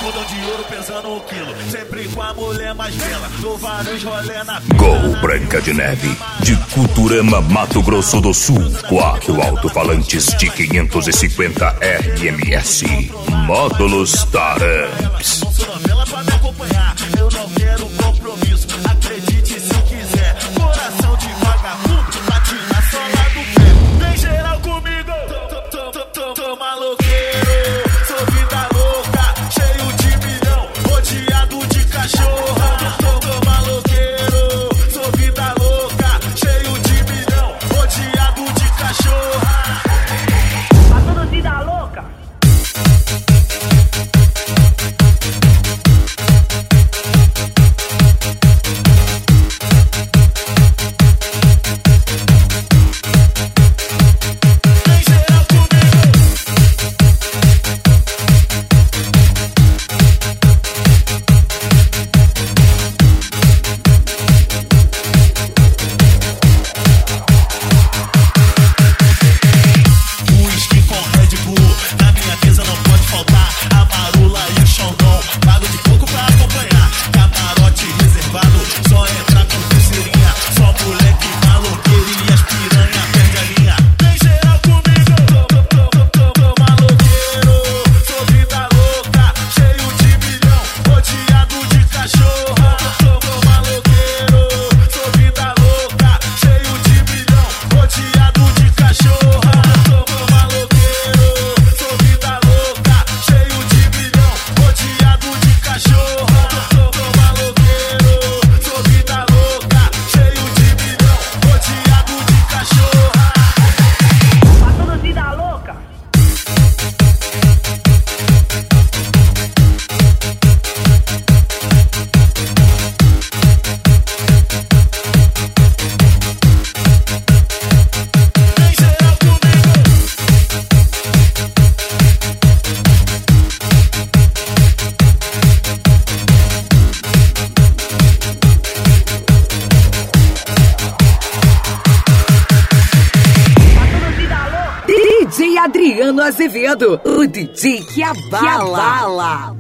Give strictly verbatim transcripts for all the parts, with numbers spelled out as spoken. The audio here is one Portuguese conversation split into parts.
cordão de ouro pesando um quilo. Sempre com a mulher mais bela, dou vários rolê na Gol Branca de Neve, de Culturama, Mato Grosso do Sul. Quatro alto-falantes de quinhentos e cinquenta R M S. Módulos Taramps. Novela pra me acompanhar, eu não quero compromisso. Acredite se quiser, coração de vagabundo, bate na sola do pé. Vem geral comigo, tô, tô, tô, tô maloqueiro. Sou vida louca, cheio de milhão, rodeado de cachorra. Tô, tô maloqueiro, sou vida louca, cheio de milhão, rodeado de cachorra. Tá toda vida louca. Adriano Azevedo, o D J que abala. Que abala.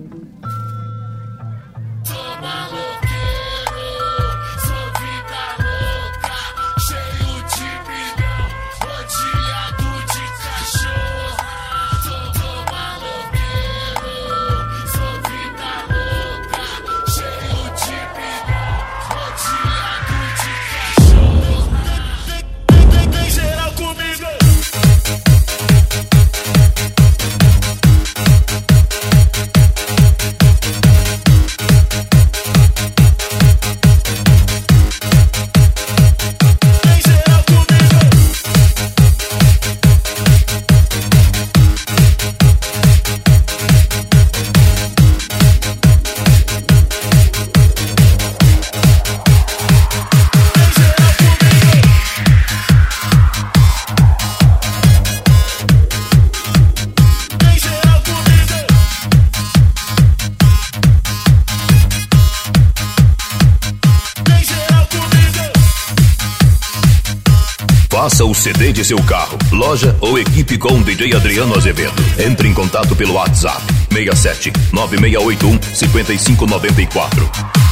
Faça o C D de seu carro, loja ou equipe com o D J Adriano Azevedo. Entre em contato pelo WhatsApp seis sete nove seis oito um cinco cinco nove quatro.